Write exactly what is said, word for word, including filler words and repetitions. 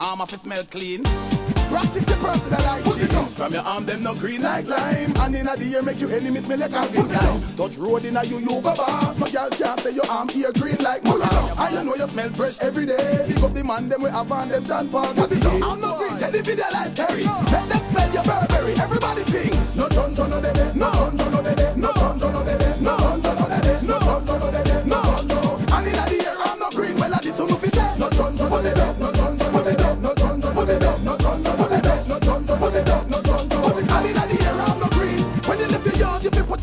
arm off it smell clean. Practice the personal hygiene. From your arm them no green like lime. And in the ear make you enemy smell like Calvin Klein. Touch road in a you you go boss. No girl can't say your arm here green like mother. And you know you smell fresh every day. Pick up the man them we have on them John Paul. I'm not green, tell the video like Kerry. Let them smell your Burberry. Everybody sing. No John John no Dede. No John